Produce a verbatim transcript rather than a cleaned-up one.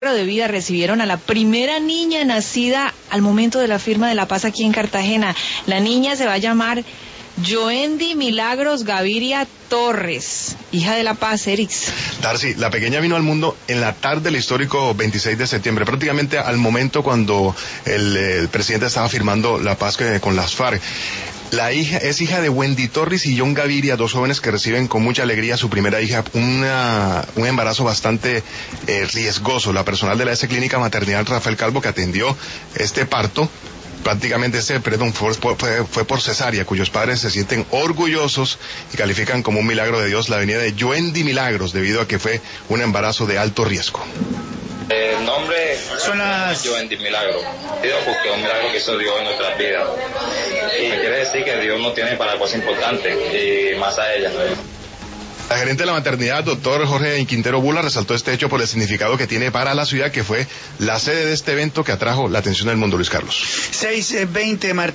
milagro de vida recibieron a la primera niña nacida al momento de la firma de la paz aquí en Cartagena. La niña se va a llamar Joendy Milagros Gaviria Torres, hija de la paz, Erix. Darcy, la pequeña vino al mundo en la tarde del histórico veintiséis de septiembre, prácticamente al momento cuando el, el presidente estaba firmando la paz que, con las FARC. La hija es hija de Wendy Torres y John Gaviria, dos jóvenes que reciben con mucha alegría a su primera hija, una, un embarazo bastante eh, riesgoso. La personal de la S Clínica Maternidad Rafael Calvo, que atendió este parto, prácticamente ese, perdón, fue, fue, fue por cesárea, cuyos padres se sienten orgullosos y califican como un milagro de Dios la venida de Joendy Milagros, debido a que fue un embarazo de alto riesgo. El nombre son las Joendy Milagro, porque es un milagro que hizo Dios en nuestras vidas. Y quiere decir que Dios nos tiene para cosas importantes, y más a ella. La gerente de la maternidad, doctor Jorge Quintero Bula, resaltó este hecho por el significado que tiene para la ciudad, que fue la sede de este evento que atrajo la atención del mundo. Luis Carlos. seis veinte, Martín.